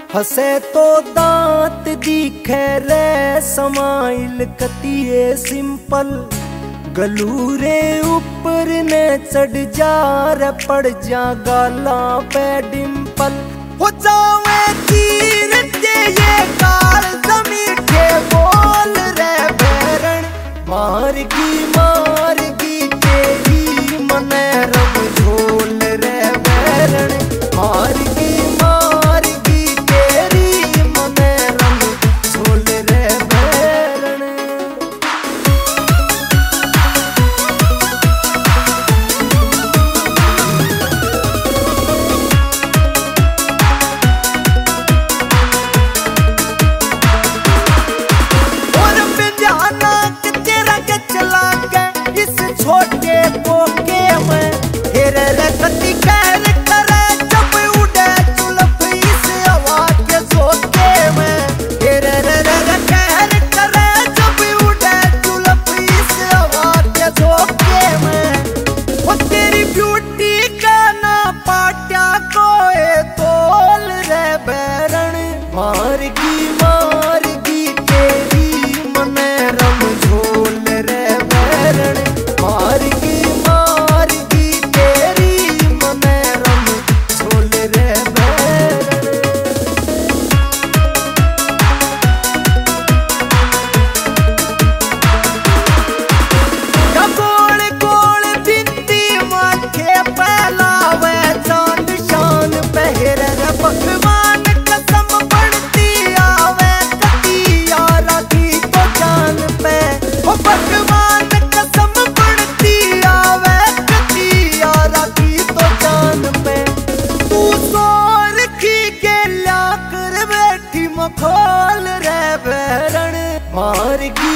हसे तो दांत दिखे रे समाइल कतिये सिंपल, गलूरे ऊपर ने चढ़ जा रे पड़ जा गाला पे डिंपल। हो जावे चीर ते ये काल मीठे बोल रे भैरण, मारगी तेरी मने रब झोल रे भैरण, मारगी तेरी मने रब झोल रे भैरण। और बिंजाना के तेरा के चला के इस छोटे पोके में हेरे रे कति कैर करे जब उड़े चुलप इस हवा के झोंके में, हेरे रे कैर करे जब उड़े चुलप इस हवा के झोंके में। वो तेरी ब्यूटी का ना पाट्या कोई तोल रे भैरण, मारगी तेरी मने रब झोल रे भैरण, मारगी तेरी मने रब झोल रे भैरण। गोल गोल बिंदी माथे पहलावे चांद शान पहर रे भगवान कसम बढ़ती आवे कतिया राखी तो जान पे। ओ भगवान कसम बढ़ती आवे कतिया राखी तो जान पे। तू सोर की के ल्या कर बैठी मखोल रे भैरण, मारगी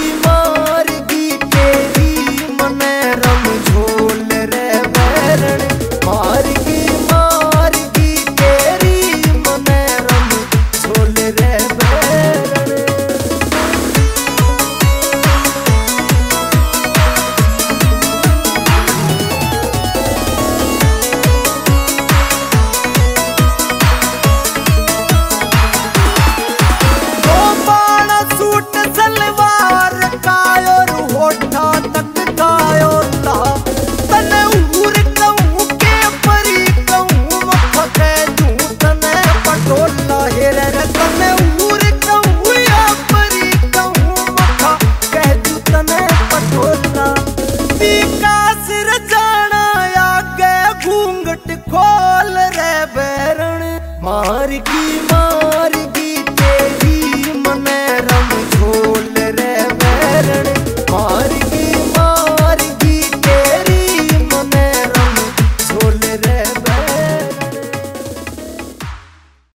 तेरी मने रब झोल रे भैरण, मारगी तेरी मने रब झोल रे भैरण। सूट सलवार कायोर होठा तक कायोला तने उर कहूँ के परी कहूँ मक्खा कह दूँ तने पटोला, हेरे रे तने उर कहूँ या परी कहूँ मक्खा कह दूँ तने पटोला। विकास रजाना आगे घूंघट खोल रे भैरण, मारगी